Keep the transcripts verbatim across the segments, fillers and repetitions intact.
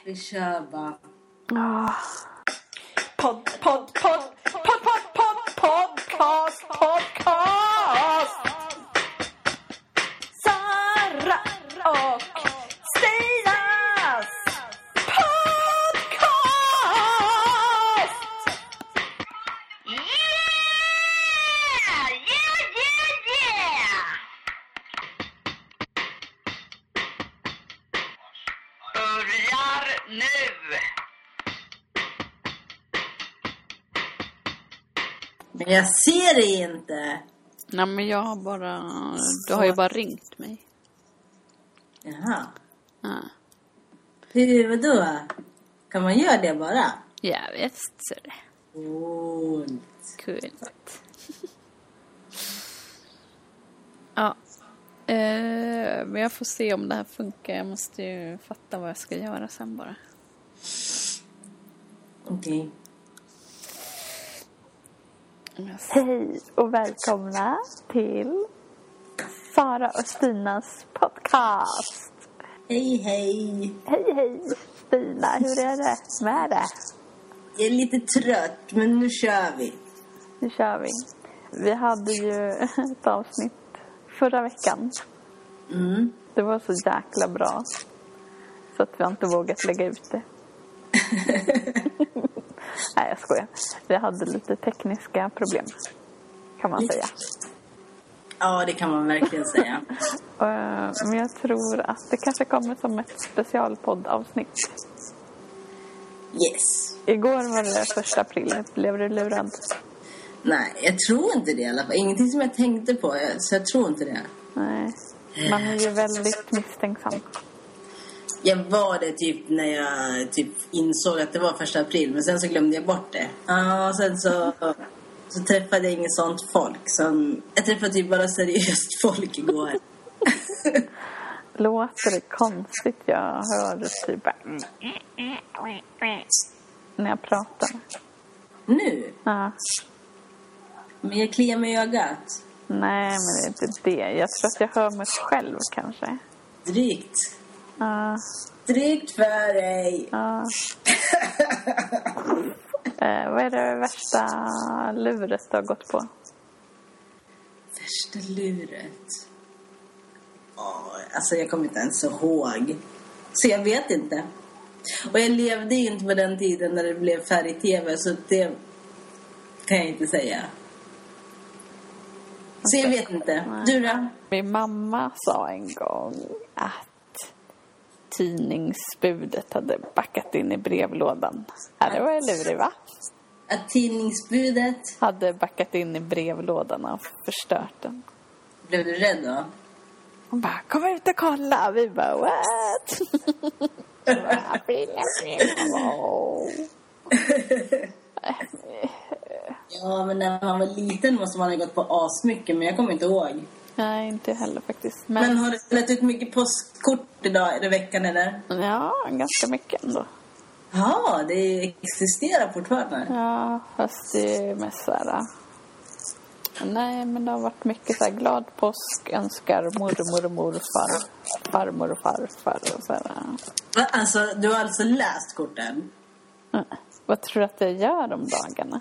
Vi kör bara. Oh. Pod, pod, pod, pod, pod, pod, podcast, podcast. Sara och Stinas podcast. Yeah, yeah, yeah, yeah. Börjar nu. Men jag ser det inte. Nej, men jag har bara... Du har ju bara ringt mig. Jaha. Ja, Hur, vadå? Kan man göra det bara? ja visst så är det. Coolt. Kul. Ja. Eh, men jag får se om det här funkar. Jag måste ju fatta vad jag ska göra sen bara. Okej. Hej och välkomna till Sara och Stinas podcast. Hej, hej. Hej, hej Stina, hur är det med det? Jag är lite trött, men nu kör vi. Nu kör vi. Vi hade ju ett avsnitt förra veckan. Mm. Det var så jäkla bra. Så att vi inte vågat lägga ut det. Nej, jag skojar. Vi hade lite tekniska problem, kan man säga. Ja, det kan man verkligen säga. Uh, men jag tror att det kanske kommer som ett specialpoddavsnitt. Yes. Igår var det första april. Blev du lurad? Nej, jag tror inte det i alla fall. Ingenting som jag tänkte på, så jag tror inte det. Nej. Man är ju väldigt misstänksam. Jag var det typ när jag typ insåg att det var första april. Men sen så glömde jag bort det. Ja, och sen så, så träffade jag inget sånt folk. Som, jag träffade typ bara seriöst folk igår. Låter det konstigt? Jag hörde typ när jag pratar. Nu? Ja. Men jag kliar mig i ögat. Nej, men det är inte det. Jag tror att jag hör mig själv kanske. Drygt. Ja. Drygt för dig. Ja. eh, vad är det värsta luret du har gått på? Värsta luret? Åh, alltså jag kommer inte ens ihåg. Så jag vet inte. Och jag levde ju inte på den tiden när det blev färg-tv. Så det kan jag inte säga. Så jag vet inte. Du då? Min mamma sa en gång att tidningsbudet hade backat in i brevlådan. Ja, det var ju lurig, va? Att tidningsbudet... Hade backat in i brevlådan och förstört den. Blev du rädd då? Hon bara, kom ut och kolla. Vi bara, what? Ja, men när man var liten måste man ha gått på asmycket. Men jag kommer inte ihåg. Nej, inte heller faktiskt. Men, men har du spelat ut mycket postkort idag i veckan eller? Ja, ganska mycket ändå. Ja, det existerar fortfarande. Ja, fast det är mest så här... Nej, men det har varit mycket så här glad påsk, önskar mormor och morfar, farmor och farfar och så här. Va? Alltså, du har alltså läst korten? Mm. Vad tror du att jag gör de dagarna?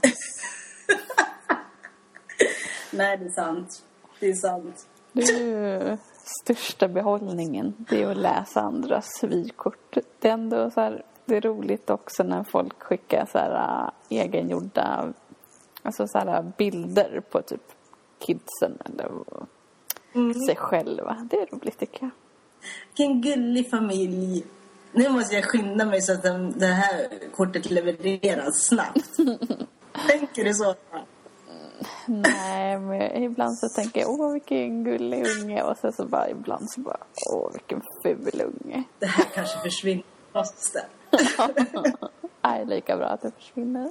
Nej, det är sant. Det är sant. Det är ju största behållningen. Det är att läsa andras vykort. Det är ändå så här, det är roligt också när folk skickar så här uh, egengjorda, alltså så här bilder på typ kidsen eller mm. sig själva. Det är roligt tycker jag. Vilken gullig familj. Nu måste jag skynda mig så att det här kortet levereras snabbt. Tänker du så? Nej, men ibland så tänker jag, åh vilken gullig unge. Och sen så bara ibland så bara, åh vilken ful unge. Det här kanske försvinner. Måste. Nej, lika bra att det försvinner.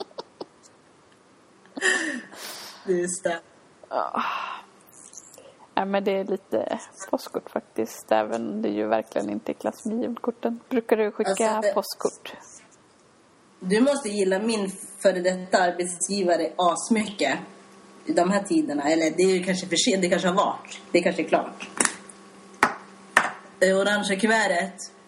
Just det. Ja. Ja, men det är lite påskkort faktiskt. Även det är ju verkligen inte i klass med julkorten. Brukar du skicka alltså det... påskkort? Du måste gilla min före detta arbetsgivare asmycket i de här tiderna. Eller det är ju kanske för sent, det kanske har varit. Det kanske är klart. Det orangea kuvertet.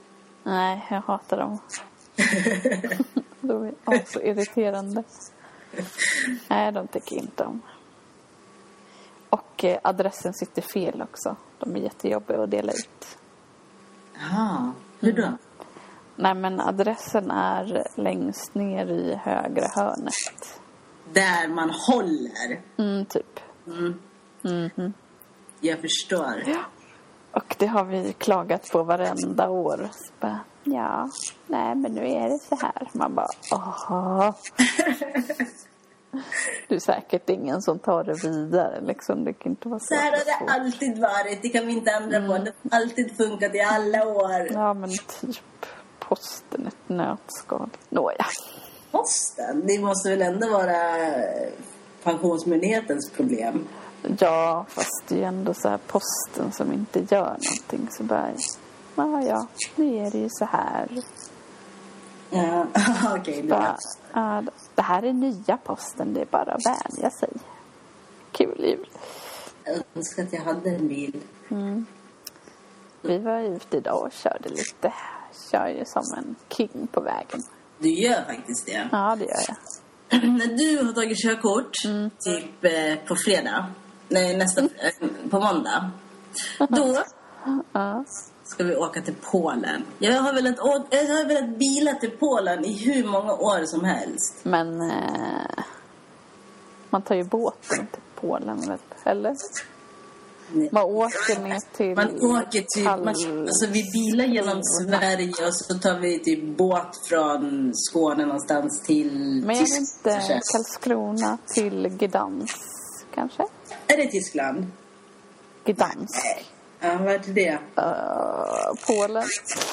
Nej, jag hatar dem. De är också irriterande. Nej, de tycker inte om. Och eh, adressen sitter fel också. De är jättejobbiga att dela ut. Jaha, hur då? Mm. Nej, men adressen är längst ner i högra hörnet. Där man håller? Mm, typ. Mm. Mm-hmm. Jag förstår. Ja. Och det har vi klagat på varenda år. Så bara, ja, nej men nu är det så här. Man bara, åh. Det är säkert ingen som tar det vidare. Liksom. Det kan inte vara så, så här har det alltid varit. Det kan vi inte ändra mm. på. Det har alltid funkat i alla år. Ja, men typ posten ett nötskal. Nåja. Posten? Det måste väl ändå vara pensionsmyndighetens problem. Ja, fast det är ändå så här posten som inte gör någonting. Så bara, ja, ja, nu är det ju så här. Ja, okej. Okay, bara, ja, det här är nya posten, det är bara att vänja sig. Kul jul. Jag önskar att jag hade en bil. Mm. Vi var ute idag och körde lite. Kör ju som en king på vägen. Du gör faktiskt det. Ja, det gör jag. När du har tagit körkort, mm. typ eh, på fredag, nej nästa, eh, på måndag, då ja. ska vi åka till Polen. Jag har velat, å- jag har velat bila till Polen i hur många år som helst. Men eh, man tar ju båten till Polen, vet, eller? Nej. Man åker ner till... Man åker typ... Man, alltså vi bilar genom Sverige och så tar vi typ båt från Skåne någonstans till... Men är det inte Karlskrona till Gdansk, kanske? Är det Tyskland? Gdansk. Nej. Ja, vad är det? Uh, Polen.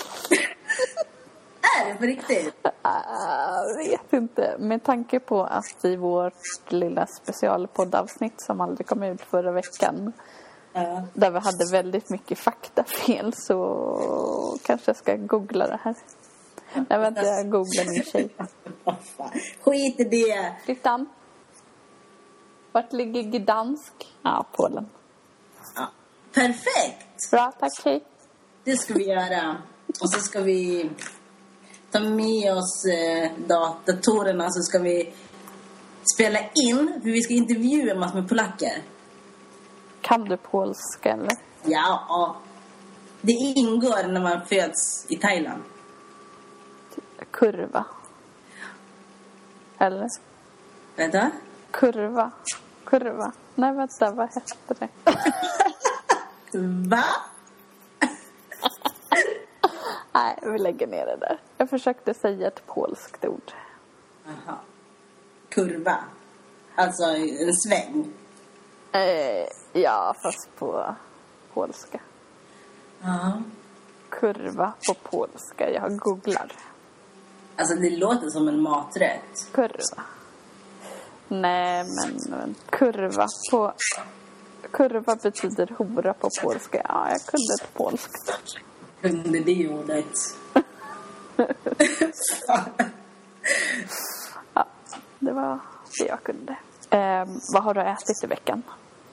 Är det på riktigt? Jag uh, vet inte. Med tanke på att i vårt lilla specialpoddavsnitt som aldrig kom ut förra veckan... Uh. Där vi hade väldigt mycket faktafel, så kanske jag ska googla det här. Nej, vänta, jag googlar min tjej. Skit i det. Titta. Vart ligger Gdansk? Ja, Polen. Ja. Perfekt. Bra, tack tjej. Det ska vi göra. Och så ska vi ta med oss eh, datorerna, så ska vi spela in, för vi ska intervjua massor med polacker. Kan du polska, eller? Ja, det ingår när man föds i Thailand. Kurva. Eller? Vänta? Kurva. Kurva. Nej, vänta, vad heter det? Va? Nej, vi lägger ner det där. Jag försökte säga ett polskt ord. Aha. Kurva. Alltså en sväng. Eh, ja, fast på polska. Ja. Kurva på polska. Jag googlar. Alltså det låter som en maträtt. Kurva. Nej, men kurva på... Kurva betyder hora på polska. Ja, jag kunde ett polskt. Kunde det ordet? Ja, det var det jag kunde. Eh, vad har du ätit i veckan?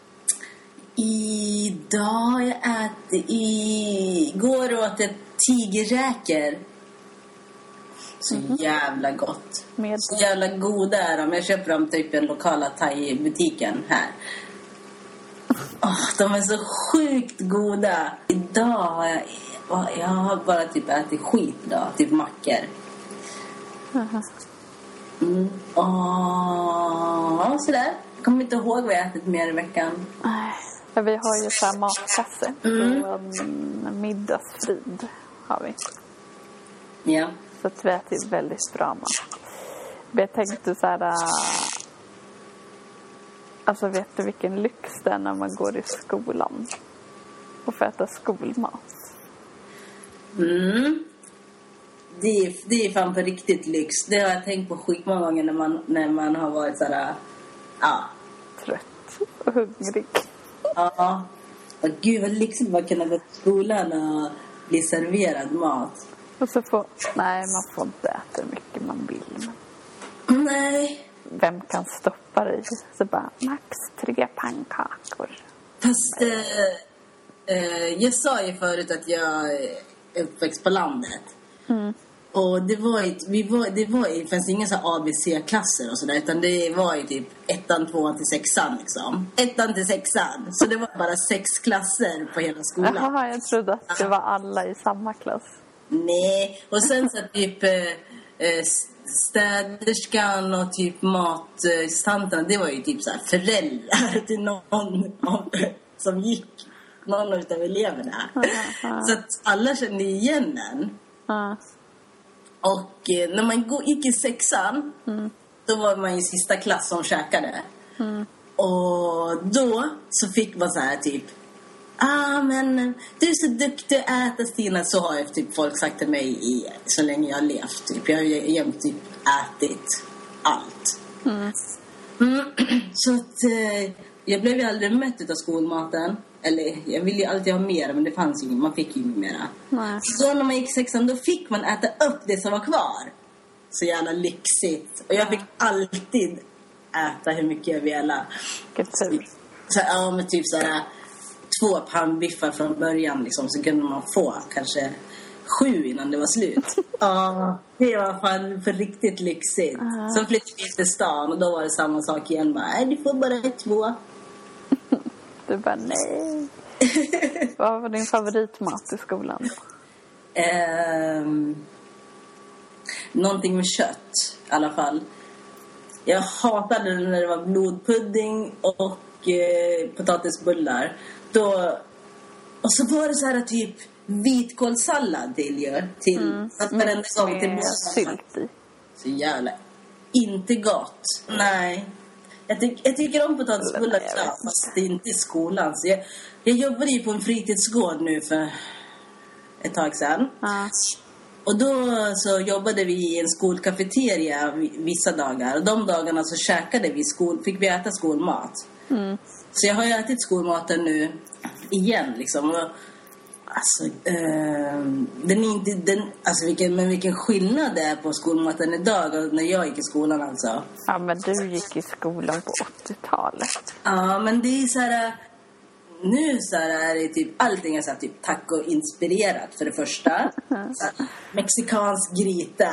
Idag har jag ätit... Igår åt jag tigerräkor. Så mm-hmm. jävla gott. Med... Så jävla goda är de. Jag köper dem typ i den lokala thai-butiken här. Oh, de är så sjukt goda. Idag har jag... Jag har bara typ ätit skit idag. Typ mackor. Uh-huh. Mm. Oh, sådär. Jag kommer inte ihåg vad jag ätit mer i veckan. Nej. Vi har ju så här matkasse. Mm. Och en middagsfrid har vi. Ja. Så att vi äter väldigt bra mat. Men jag tänkte så här... Alltså vet du vilken lyx det är när man går i skolan? Och får äta skolmat. Mm. Det är, det är fan på riktigt lyx. Det har jag tänkt på skitmånga gånger när man, när man har varit sådär... Ja. Trött och hungrig. Ja. Och gud vad lyxigt man kunna gå till skolan och bli serverad mat. Och så får... Nej, man får inte äta hur mycket man vill. Men... Nej. Vem kan stoppa dig? Så bara, max tre pannkakor. Fast eh, eh, jag sa ju förut att jag är uppväxt på landet. Mm. Och det var ju, vi var, det var ju, det fanns inga så här A B C-klasser och sådär, utan det var ju typ ettan, tvåan till sexan liksom. Ettan till sexan. Så det var bara sex klasser på hela skolan. Jaha, jag trodde att det var alla i samma klass. Nej, och sen så typ eh, städerskan och typ matstanten, det var ju typ så här föräldrar till någon av, som gick, någon av eleverna. Aha. Så att alla kände igen den. Ja. Och eh, när man gå, gick i sexan, mm. då var man i sista klass som käkade. Mm. Och då så fick man så här typ, ah men du är så duktig att äta, Stina. Så har jag typ folk sagt till mig i, så länge jag har levt typ. Jag har ju jämt typ ätit allt. Mm. Mm. Så att eh, jag blev ju aldrig mött av skolmaten. Eller jag ville ju alltid ha mer, men det fanns ju, man fick ju mera. Nej. Så när man gick sexan, då fick man äta upp det som var kvar. Så jävla lyxigt. Och jag fick alltid äta hur mycket jag ville. Så, ja, men typ sådär två pannbiffar från början liksom, så kunde man få kanske sju innan det var slut. Ja, det var fan för riktigt lyxigt. Uh-huh. Så flyttade vi till stan och då var det samma sak igen. Bara, nej, du får bara två. Du bara, nej. Vad var din favoritmat i skolan? Um, någonting med kött i alla fall. Jag hatade det när det var blodpudding och eh, potatisbullar. Då, och så var det så här typ vitkålssallad till ju. Till, mm. att varenda gång till sylt i. Så jävla inte gott. Nej. Jag, ty- jag tycker om potatisbullar, fast det är inte i skolan. Så jag, jag jobbade ju på en fritidsgård nu för ett tag sedan. Ah. Och då så jobbade vi i en skolkafeteria vissa dagar. Och de dagarna så käkade vi skol, fick vi äta skolmat. Mm. Så jag har ju ätit skolmaten nu igen liksom. Och, alltså, eh, den är inte, den, alltså vilken, men vilken skillnad det är på skolmaten idag och när jag gick i skolan alltså. Ja, men du gick i skolan på åttiotalet. Ja, men det är så här. Nu så här är det typ allting är så här typ taco-inspirerat för det första. Så här, mexikansk gryta.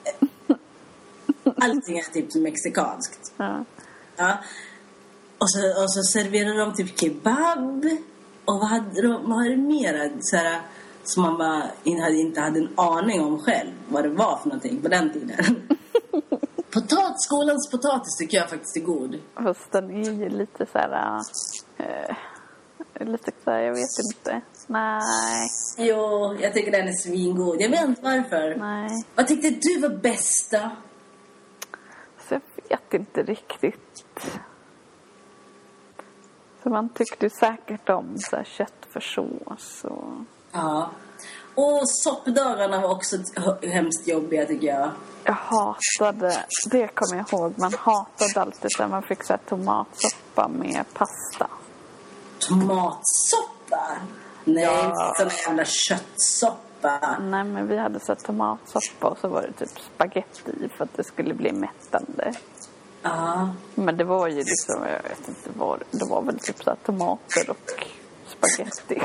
Allting är typ mexikanskt. Ja. Ja. Och så, och så serverar de typ kebab. Och vad hade de, vad hade det mer så här, som man bara inte hade en aning om själv vad det var för någonting på den tiden. Potat, skolans potatis tycker jag faktiskt är god. Fast den är ju lite så här... Äh, lite så här, jag vet inte. Nej. Jo, jag tycker den är svingod. Jag vet inte varför. Nej. Vad tyckte du var bästa? Så jag vet inte riktigt. Så man tyckte säkert om så här köttfärssås och... Ja. Och soppdagarna var också hemskt jobbiga tycker jag. Jag hatade, det kommer jag ihåg. Man hatade alltid när man fick så här tomatsoppa med pasta. Tomatsoppa? Nej, Ja. sån jävla köttsoppa. Nej, men vi hade så här tomatsoppa och så var det typ spaghetti i för att det skulle bli mättande. Ja. Men det var ju liksom, jag vet inte vad, det var väl typ så här tomater och spaghetti.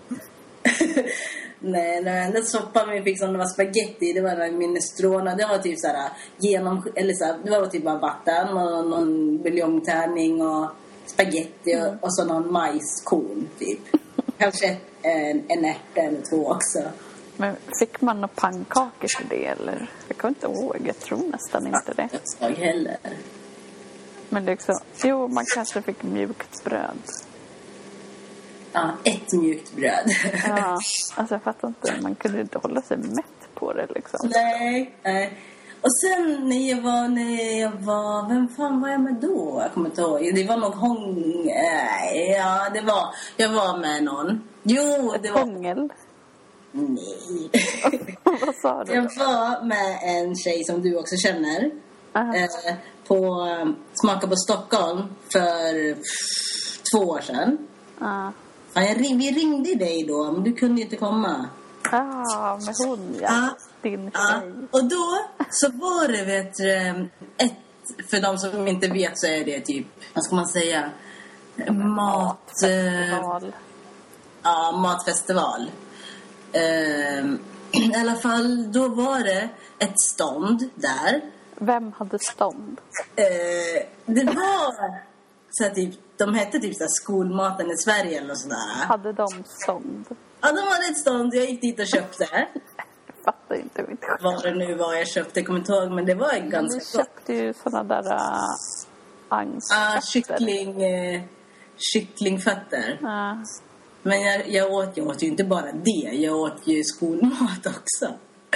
Nej, den enda soppan vi fick som det var spaghetti, det var en minestrone. Det var typ så här genom, eller så här, det var typ bara vatten och någon buljongtärning och spaghetti och, mm. och så någon majskorn typ. Kanske en, en ärta eller två också. Men fick man några pannkakor till det eller? Jag kan inte ihåg, jag tror nästan inte det. Jag heller. Men liksom, jo, man kanske fick mjukt bröd. Ja, ett mjukt bröd. Ja, alltså jag fattar inte. Man kunde inte hålla sig mätt på det liksom. Nej, nej. Och sen när jag var, när jag var, vem fan var jag med då? Jag kommer inte ihåg. Det var nog Hong... Nej, ja, det var, jag var med någon. Jo, det var... Hångel? Nej. Vad sa du? Jag var med en tjej som du också känner. Uh-huh. Eh, på Smaka på Stockholm för pff, två år sedan. Ja. Ja, jag ring, vi ringde dig då, men du kunde inte komma. Ja, ah, med hon, ja. Ja. Din Ja. tjej. Och då så var det, vet du, ett, för de som inte vet så är det typ, vad ska man säga, mat... Matfestival. Ja, matfestival. Eh, I alla fall, då var det ett stånd där. Vem hade stånd? Eh, det var så här, typ, de hette typ så här, skolmaten i Sverige eller sådär. Hade de stånd? Ja, de hade ett stånd. Jag gick dit och köpte. Jag fattar inte mitt skämt. Vad det nu var jag köpte, jag kommer inte ihåg, men det var ganska Men du gott. köpte ju såna där uh, angstfötter. Ah, kyckling, eh, kycklingfötter. Ja. Men jag, jag, åt, jag åt ju inte bara det. Jag åt ju skolmat också.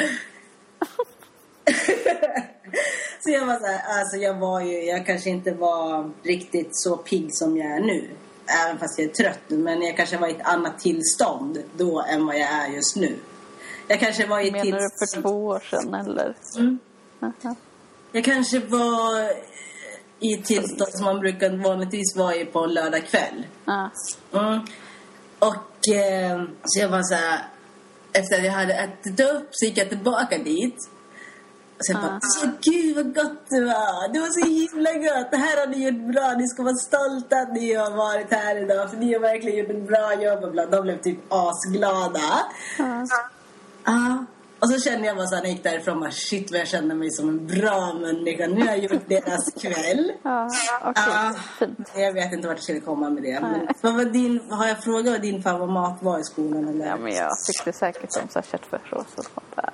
Så jag var så här, alltså jag var ju, jag kanske inte var riktigt så pigg som jag är nu. Även fast jag är trött nu. Men jag kanske var i ett annat tillstånd då än vad jag är just nu. Jag kanske var i Menar tillstånd... du för två år sedan eller? Mm. Uh-huh. Jag kanske var i ett tillstånd som man brukar vanligtvis vara i på en lördag kväll. Uh. Mm. Och eh, så jag var så här, efter att jag hade ätit upp så gick jag tillbaka dit. Och så jag bara, uh. gud vad gott det var. Det var så himla gott. Det här har ni gjort bra. Ni ska vara stolta att ni har varit här idag. För ni har verkligen gjort ett bra jobb. Och de blev typ asglada. Uh. Ja. Och så kände jag bara så här, när jag gick därifrån, bara, shit vad jag kände mig som en bra människa. Nu har jag gjort deras kväll. Ja, okej. Ja, Fint. jag vet inte vart jag skulle komma med det. Men vad var din, har jag frågat vad din favoritmat var i skolan? Eller? Ja, men jag tyckte säkert om så här köttfärssås och sånt där.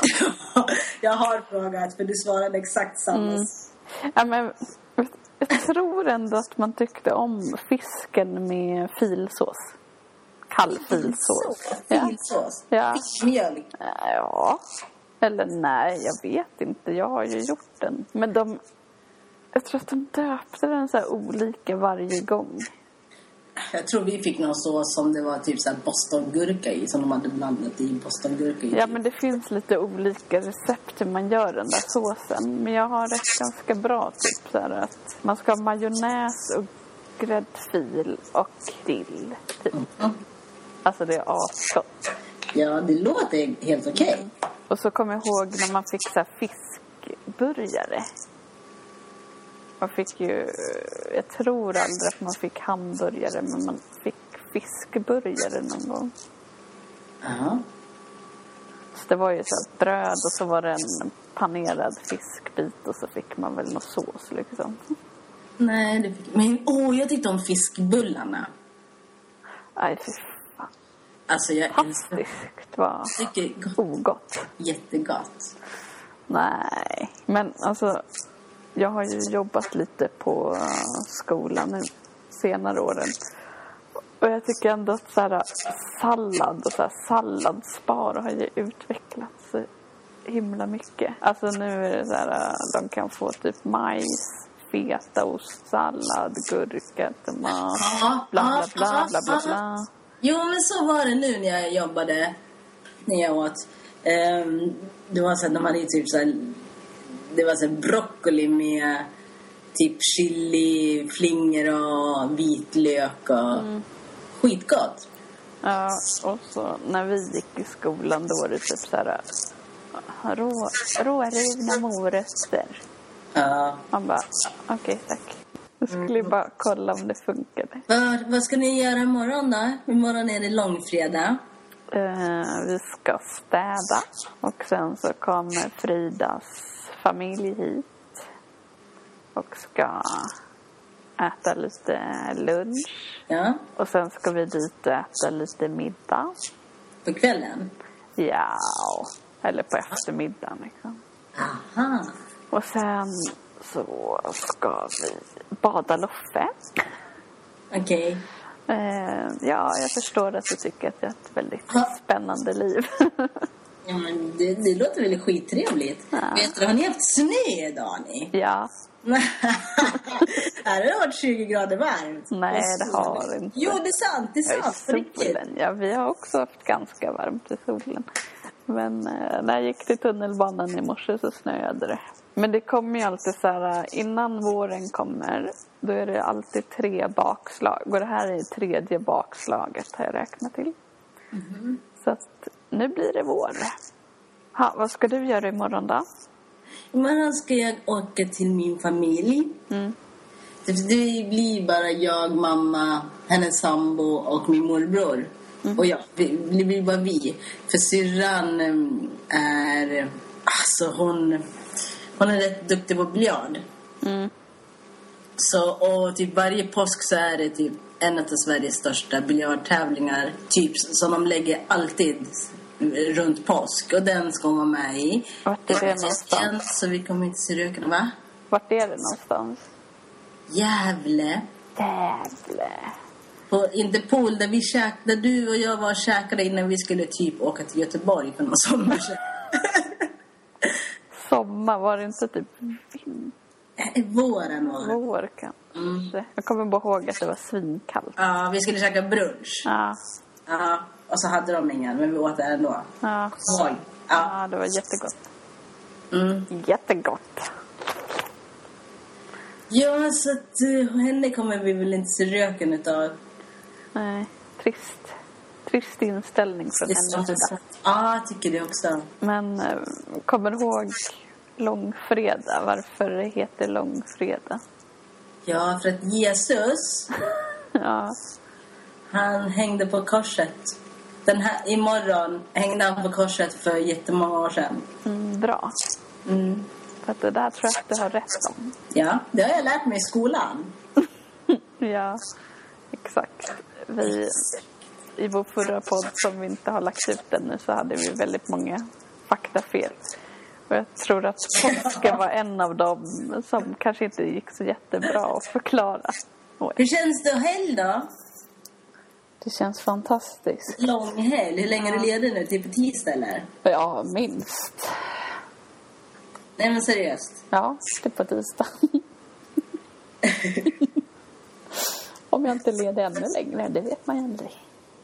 Jag har frågat, för du svarade exakt samma. Mm. Ja, men jag tror ändå att man tyckte om fisken med filsås. Kall filsås. Filsås? Ja. Mjölk? Ja. Eller nej, jag vet inte. Jag har ju gjort den. Men de... Jag tror att de döpte den så här olika varje gång. Jag tror vi fick någon sås som det var typ så här bostongurka i. Som de hade blandat i bostongurka i. Ja, men det finns lite olika recept hur man gör den där såsen. Men jag har rätt ganska bra typ så här att man ska ha majonnäs och gräddfil och dill typ. Mm. Alltså det är asgott. Ja, det låter helt okej. Okay. Och så kommer jag ihåg när man fick så här fiskburgare. Man fick ju, jag tror aldrig att man fick hamburgare, men man fick fiskburgare någon gång. Ja. Så det var ju så här bröd och så var det en panerad fiskbit och så fick man väl någon sås liksom. Nej, det fick... Men åh, jag tyckte om fiskbullarna. Nej, fy fan. Alltså jag fantastiskt, va? Ogott. Jättegott. Nej, men alltså jag har ju jobbat lite på skolan nu senare åren. Och jag tycker ändå att så här, sallad och så här, salladsbar har ju utvecklats så himla mycket. Alltså nu är det så här, de kan få typ majs, fetaost, sallad, gurka, tomat, ja, bla bla bla bla bla bla. Jo, men så var det nu när jag jobbade, när jag åt. Um, det var så att de hade typ så här, det var så här broccoli med typ chili, flingor och vitlök och mm. skitgott. Ja, och så när vi gick i skolan då var det typ så här rå, rårivna morötter. Ja. Man bara, okej okay, tack. Jag skulle mm. bara kolla om det funkade. Vad, vad ska ni göra imorgon då? Imorgon är det långfredag. Uh, vi ska städa. Och sen så kommer Fridas familj hit. Och ska äta lite lunch. Ja. Och sen ska vi dit och äta lite middag. På kvällen? Ja, eller på eftermiddagen liksom. Aha. Och sen så ska vi bada Loffe. Okej. Okay. Eh, ja, jag förstår att du tycker att det är ett väldigt ha. spännande liv. Ja, men det, det låter väldigt skittrevligt. Ja. Vet du, har ni haft snö idag, ni? Ja. Här har det varit tjugo grader varmt. Nej, det har det inte. Jo, det är sant. Det är sant. Solen, ja, vi har också haft ganska varmt i solen. Men eh, när jag gick till tunnelbanan i morse så snöade det. Men det kommer ju alltid så här, innan våren kommer, då är det alltid tre bakslag. Och det här är tredje bakslaget har jag räknat till. Mm-hmm. Så att nu blir det vår. Ha, vad ska du göra imorgon då? Imorgon ska jag åka till min familj. Mm. Det blir bara jag, mamma, hennes sambo och min morbror. Mm. Och ja, vi, det blir bara vi. För syrran är... Alltså hon... Hon är rätt duktig på biljard. Mm. Så, och typ varje påsk så är det typ en av Sveriges största biljardtävlingar. Typ som de lägger alltid runt påsk. Och den ska man med i. Vart är det någonstans? Så vi kommer inte se röken, va? Vart är det någonstans? Gävle. Gävle. På Interpol där vi käk, där du och jag var och käkade innan vi skulle typ åka till Göteborg för någon sommar sedan. Sommar, var det inte typ I våren var det. vår kanske? Mm. Jag kommer bara ihåg att det var svinkallt. Ja, vi skulle käka brunch. Ja. Ja, och så hade de ingen, men vi åt det ändå. Ja. Ja. Ja, det var jättegott. Mm. Jättegott. Ja, så att uh, henne kommer vi väl inte se röken utav. Nej, trist. Trist inställning från hennes sida. Ja, jag tycker det också. Men uh, kommer du ihåg långfredag? Varför det heter långfredag? Ja, för att Jesus, ja. han hängde på korset. Den här, imorgon hängde han på korset för jättemånga år sedan. Mm, bra. Mm. För att det där tror jag att du har rätt om. Ja, det har jag lärt mig i skolan. Ja, exakt. Vi, i vår förra podd som vi inte har lagt ut ännu så hade vi väldigt många faktafel. Och jag tror att påsken var en av dem som kanske inte gick så jättebra att förklara. Hur känns det att helg då? Det känns fantastiskt. Lång helg. Hur länge är du ledig nu? Typ på tisdag eller? Ja, minst. Nej, men seriöst. Ja, det är på tisdag. Om jag inte leder ännu längre, det vet man ju aldrig.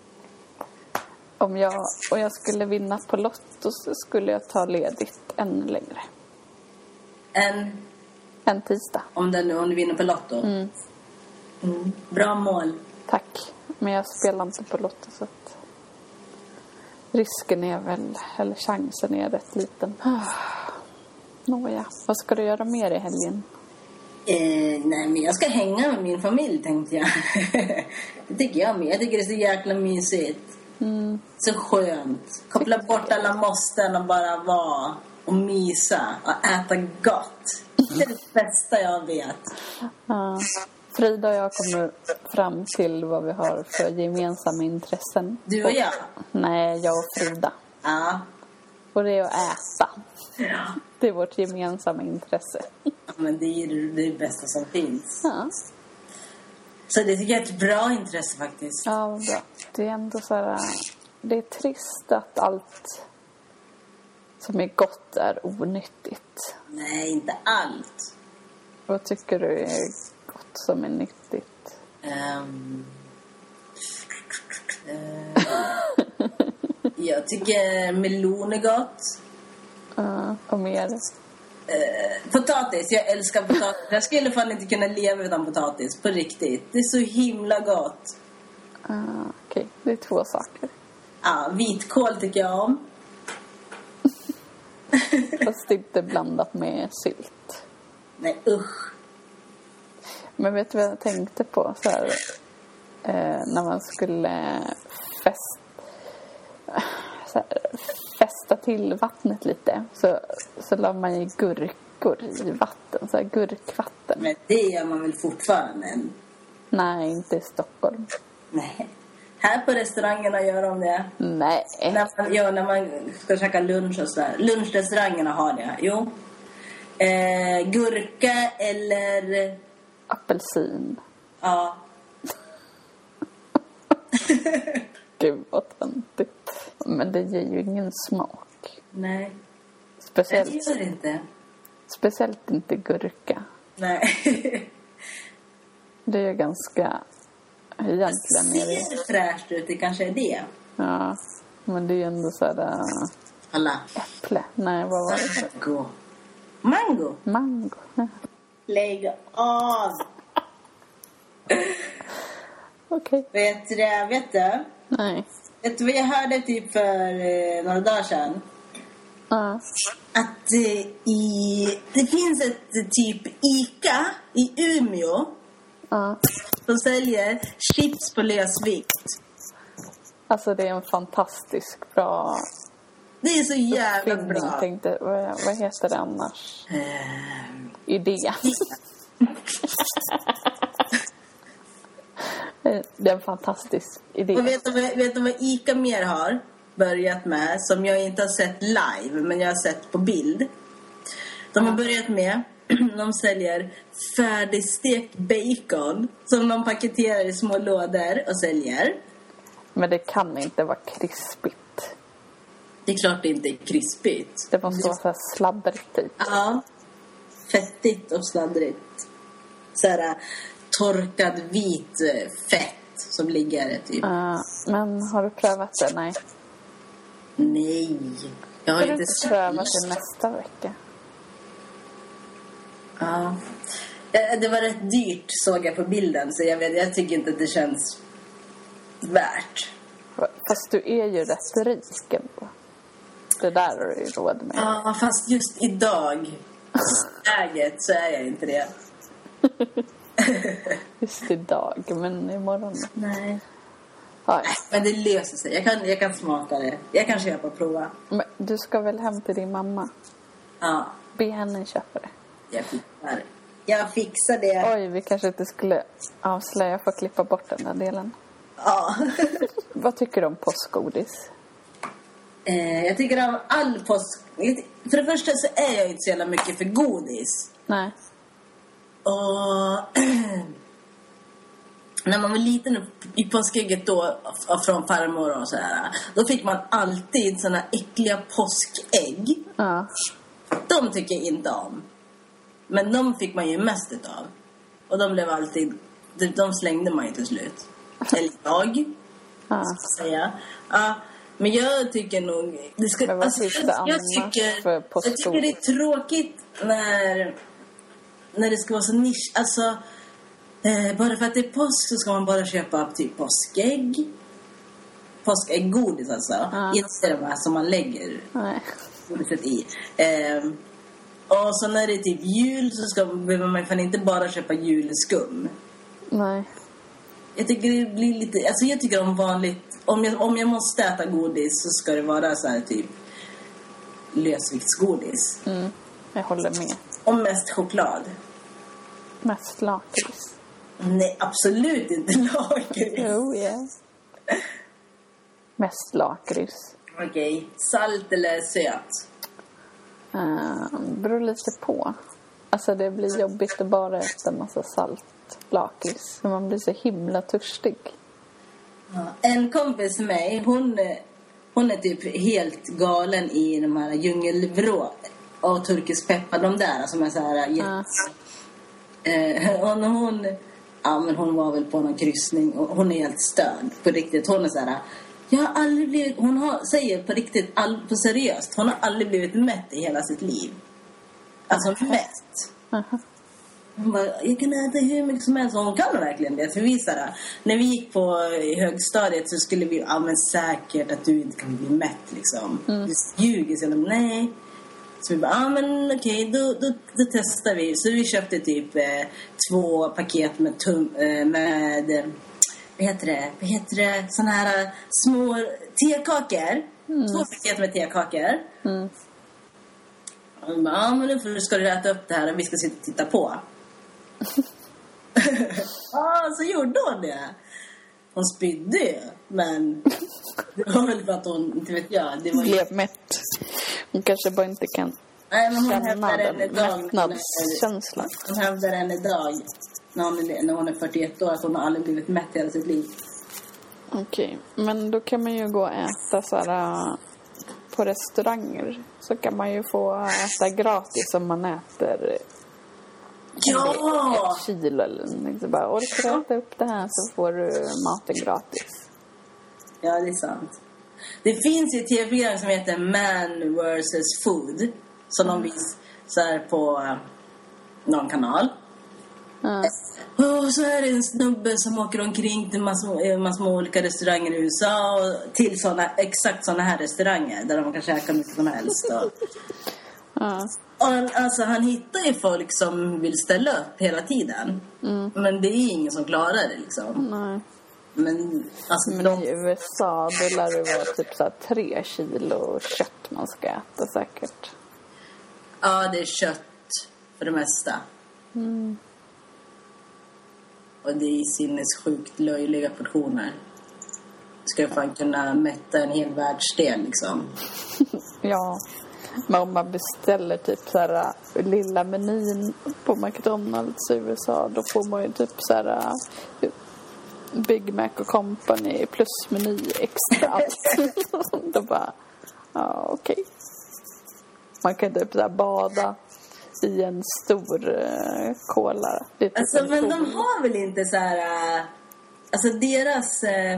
Om jag, och jag skulle vinna på Lotto så skulle jag ta ledigt ännu längre. En? En tisdag. Om, den, om du vinner på Lotto? Mm. Mm. Bra mål. Tack. Men jag spelar inte på Lotto så att risken är väl, eller chansen är rätt liten. Nåja, vad ska du göra mer i helgen? Eh, nej, men jag ska hänga med min familj, tänkte jag. Det tycker jag med. Jag tycker det är så jäkla mysigt. Mm. Så skönt. Koppla bort alla måsten och bara vara och mysa och äta gott. Det är det bästa jag vet. Ja. Frida och jag kommer fram till vad vi har för gemensamma intressen. Du och jag? Nej, jag och Frida. Ja. Och det är att äta. Ja. Det är vårt gemensamma intresse. Ja, men det är det, det bästa som finns. Ja. Så det tycker jag är ett bra intresse faktiskt. Ja, vad bra. Det är ändå så här... Det är trist att allt som är gott är onyttigt. Nej, inte allt. Vad tycker du är gott som är nyttigt? Um, uh, jag tycker melon är gott. Uh, och mer? Uh, potatis, jag älskar potatis. Jag skulle fan inte kunna leva utan potatis, på riktigt. Det är så himla gott. Uh, Okej, okay. Det är två saker. Ja, vitkål tycker jag om. Fast inte blandat med sylt. Nej, usch. Men vet du vad jag tänkte på? Så här, eh, när man skulle fest, så här, fästa till vattnet lite. Så, så la man i gurkor i vatten. Så här, gurkvatten. Men det gör man väl fortfarande? Nej, inte i Stockholm. Nej. Här på restaurangerna gör de det. Nej. När man, ja, när man ska käka lunch och sådär. Lunchrestaurangerna har det, jo. Eh, gurka eller... Apelsin. Ja. Gud vad töntigt. Men det ger ju ingen smak. Nej. Speciellt, Nej, det gör det inte. Speciellt inte gurka. Nej. Det är ganska... Egentligen Det är det... ser fräscht ut, det kanske är det. Ja, men det är ju ändå så här... Äh, Alla. äpple. Nej, vad var det? Mango. Mango? Mango. Ja. Lägg av. Okej. Okay. Vet du det? Vet du? Nej. Vet du vad jag hörde typ för eh, några dagar sedan? Ja. Att eh, i... Det finns ett typ Ica i Umeå. Ja. De säljer chips på lösvikt. Alltså det är en fantastisk bra Det är så jävla uppfinning, bra. tänkte, vad, vad heter det annars? Eh, Idé. Det är en fantastisk idé. Och vet du, vad- vet du vad Ica mer har börjat med, som jag inte har sett live, men jag har sett på bild? De har börjat med, de säljer färdigstekt bacon som de paketerar i små lådor och säljer. Men det kan inte vara krispigt. Det är klart det inte är krispigt. Det måste vara så här sladdrigt typ. Ja, fettigt och sladdrigt. Så här torkad vit eh, fett som ligger typ. Uh, men har du prövat det? Nej. Nej, jag har Ska du inte inte pröva det nästa vecka? Ja. Eh, Det var rätt dyrt, såg jag på bilden. Så jag, vet, jag tycker inte att det känns värt. Fast du är ju rätt rik ändå. Det där har du ju råd med. Ja, fast just idag läget så är jag inte det. Just idag, men imorgon. Nej. Ja, Men det löser sig. Jag kan, jag kan smaka det. Jag kan köpa och prova. men du ska väl hem till din mamma? Ja, Be henne köpa det. jag fixar. Jag fixar det. Oj, vi kanske inte skulle avslöja. Jag får klippa bort den där delen. Ja. Vad tycker du om påskgodis? Eh, jag tycker om all påsk... För det första så är jag inte så jävla mycket för godis. Nej. Och när man var liten i påskägget då från farmor och så här, då fick man alltid såna äckliga påskägg. Ja. De tycker jag inte om. Men de fick man ju mest utav. Och de blev alltid, de slängde man ju till slut. Eller jag, Ja. ska jag säga. Ja, men jag tycker nog det ska, Men vad alltså, finns det jag, annars tycker, för jag påskgodis? tycker det är tråkigt när när det ska vara så nisch. Alltså eh, bara för att det är påsk så ska man bara köpa typ påskägg. Påskägggodis alltså. Ja. Inte de här som man lägger Nej. godiset i. Eh, och så när det är typ jul så ska, behöver man fan inte bara köpa julskum. Nej. Jag tycker det blir lite... Alltså jag tycker om vanligt... Om jag, om jag måste äta godis så ska det vara så här typ lösviktsgodis. Mm. Jag håller med. Och mest choklad. Mest lakrits. Nej, absolut inte lakrits. Jo, ja. Mest lakrits. Okej, salt eller söt? Uh, beror lite på. Alltså det blir jobbigt att bara äta en massa salt lakrits. För man blir så himla törstig. Ja. En kompis med mig, hon, hon är typ helt galen i de här djungelvrå och turkisk peppar, de där som är så här jätte... Eh, och när hon, ja men hon var väl på någon kryssning och hon är helt störd på riktigt. Hon är så här, jag har aldrig blivit, hon har, säger på riktigt, all, på seriöst, hon har aldrig blivit mätt i hela sitt liv. Alltså mätt. Uh-huh. Hon bara, jag kan äta hur mycket som helst. Och hon kan verkligen det, för vi så här, när vi gick på högstadiet så skulle vi, ja men säkert att du inte kan bli mätt liksom. Mm. Du ljuger så, nej. Så vi bara, ja ah, men okej, då, då, då testar vi. Så vi köpte typ eh, två paket med, tum, eh, med eh, vad heter det? Vad heter det? Såna här eh, små tekakor. Mm. Två paket med tekakor. Mm. Och vi bara, ja ah, men nu ska du äta upp det här och vi ska sitta och titta på. Ja, ah, så gjorde hon det. Hon spydde ju, men det var väl för att hon, inte vet jag, det var ju... Blev mätt. Hon kanske bara inte kan Nej, men hon känna hävdar den en idag. mättnadskänslan. Hon hävdar en idag, när hon, är, när hon är fyrtioett år, att hon har aldrig blivit mätt i hela sitt liv. Okej, men då kan man ju gå och äta så här, äh, på restauranger. Så kan man ju få äta gratis om man äter Ja! ett kilo eller något. Bara, orkar du äta upp det här så får du maten gratis. Ja, det är sant. Det finns ju ett tv-program som heter Man versus Food. Som de visar så här på uh, någon kanal. Ja. Och så är det en snubbe som åker omkring till massor, massor olika restauranger i U S A. Och till såna, exakt såna här restauranger där de kan käka mycket som helst. Och, Ja. och han, alltså, han hittar ju folk som vill ställa upp hela tiden. Mm. Men det är ingen som klarar det liksom. Nej. Men, alltså, Men de... i U S A då lär det vara typ så här tre kilo kött man ska äta säkert. Ja, det är kött för det mesta. Mm. Och det är i sinnessjukt löjliga portioner. Ska fan kunna mätta en hel världsdel liksom. Ja, men om man beställer typ så här lilla menyn på McDonalds i U S A, då får man ju typ så här Big Mac och Company plus meny extra allt. Då bara, ja okej. Okay. Man kan typ så här bada i en stor uh, cola. Typ alltså men de har väl inte så här, uh, alltså deras uh,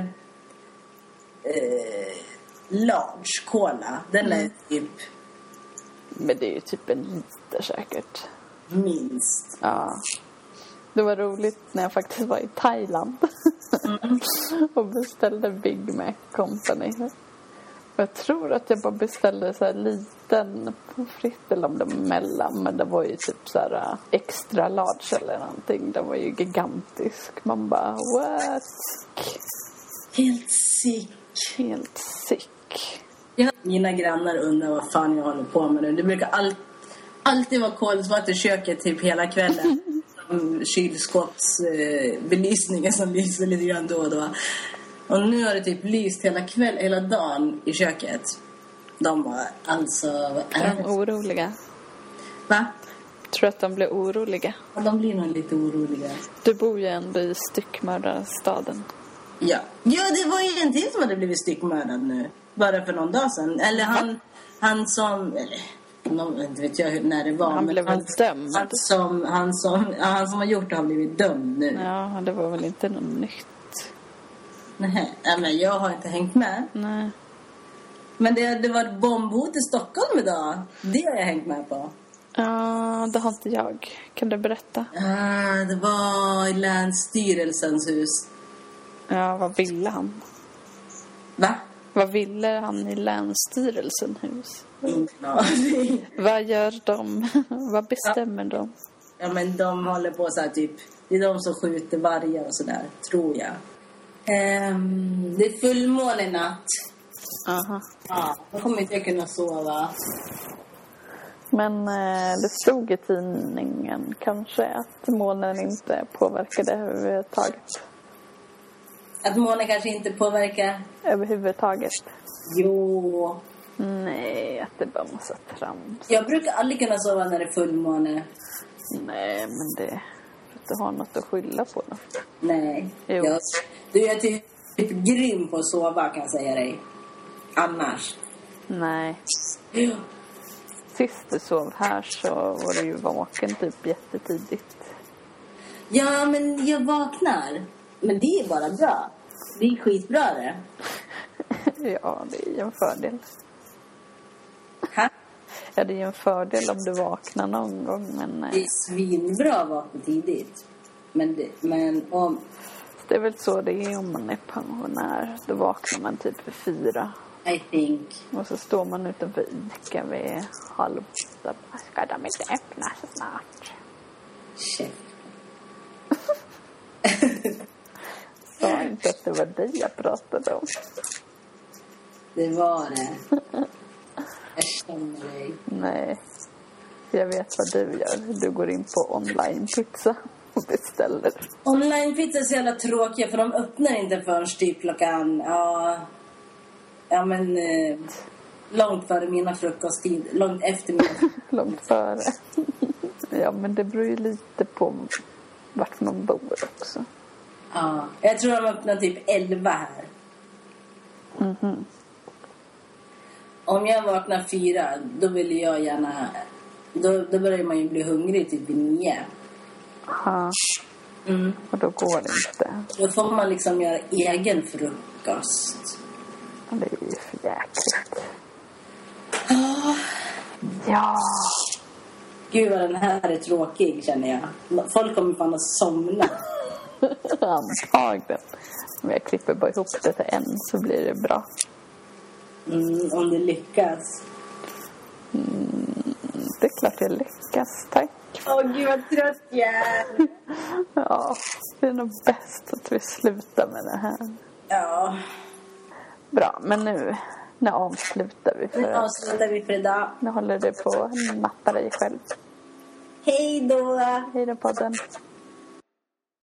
uh, large cola, den mm. är typ. Men det är ju typ en liter säkert. Minst. Ja. Det var roligt när jag faktiskt var i Thailand. Mm. Och beställde Big Mac Company. Och jag tror att jag bara beställde så här liten fritt eller om det var mellan. Men det var ju typ så här extra large eller någonting. Det var ju gigantisk. Man bara, what? Helt sick. Helt sick. Ja, mina grannar undrar vad fan jag håller på med nu. Det brukar all, alltid vara kolsvart i köket typ hela kvällen. Kylskåpsbelysningen som lyser lite grann då och då. Och nu har det typ lyst hela kväll, hela dagen i köket. De var alltså... Vad är de oroliga? Va? Tror du att de blir oroliga? Ja, de blir nog lite oroliga. Du bor ju ändå i styckmördarstaden. Ja. Ja, det var ju en till som hade blivit styckmördad nu. Bara för någon dag sedan. Eller han, han som... Eller, någon, inte vet jag när det var. Han blev väl dömd? Han som, han, som, ja, han som har gjort det har blivit dömd nu. Ja, det var väl inte något nytt. Nej, men jag har inte hängt med. Nej. Men det, det var ett bombhot i Stockholm idag. Det har jag hängt med på. Ja, det har inte jag. Kan du berätta? Ja, det var i Länsstyrelsens hus. Ja, vad ville han? Va? Vad ville han i Länsstyrelsens hus? Mm, ja. Vad gör de? Vad bestämmer ja. de? Ja, men de håller på så här typ... Det är de som skjuter vargar och sådär, tror jag. Um, det är fullmåne i natt. Aha. Ja, då kommer inte jag kunna sova. Men eh, det stod i tidningen kanske att månen inte påverkade överhuvudtaget. Att månen kanske inte påverkar? Överhuvudtaget. Jo. Nej, att det bara måste trams. Jag brukar aldrig kunna sova när det är fullmåne. Nej, men det... Du har något att skylla på då. Nej. Jo. Jag, du är typ, typ grym på att sova, kan jag säga dig. Annars. Nej. Ja. Sist du sov här så var du ju vaken typ jättetidigt. Ja, men jag vaknar. Men det är bara bra. Det är skitbra det. Ja, det är ju en fördel. Ha? Ja, det är ju en fördel om du vaknar någon gång, men... Det är svinbra att vakna tidigt. Men, det, men om... Det är väl så det är om man är pensionär. Då vaknar man typ vid fyra. I think. Och så står man utanför Ica vid halv åtta. Ska de inte öppna så snart? Shit. Sa inte att det var dig jag pratade om. Det var det. Jag känner dig. Nej. Jag vet vad du gör. Du går in på online-pizza och beställer. Online-pizza är så jävla tråkiga för de öppnar inte förrän typ klockan... Ja, ja men... Eh, långt före mina frukosttid. Långt efter mina. Långt före. Ja, men det beror ju lite på vart man bor också. Ja, jag tror de öppnar typ elva här. Mhm. Om jag vaknar fyra, då vill jag gärna... Då, då börjar man ju bli hungrig typ vid nio. Aha. Mm. Och då går det inte. Då får man liksom göra egen frukost. Det är ju för jäkligt. Ah. Ja. Gud vad den här är tråkig, känner jag. Folk kommer fan att somna. Antagligen. Om jag klipper bara ihop det till en så blir det bra. Mm, om det lyckas. Mm, det är klart jag lyckas. Tack Åh gud vad trött jag är. Ja, det är nog bäst att vi slutar med det här. Ja. Bra, men nu, nu avslutar vi för Nu avslutar vi för idag. Nu håller du på att nappa dig själv. Hej då. Hej då podden.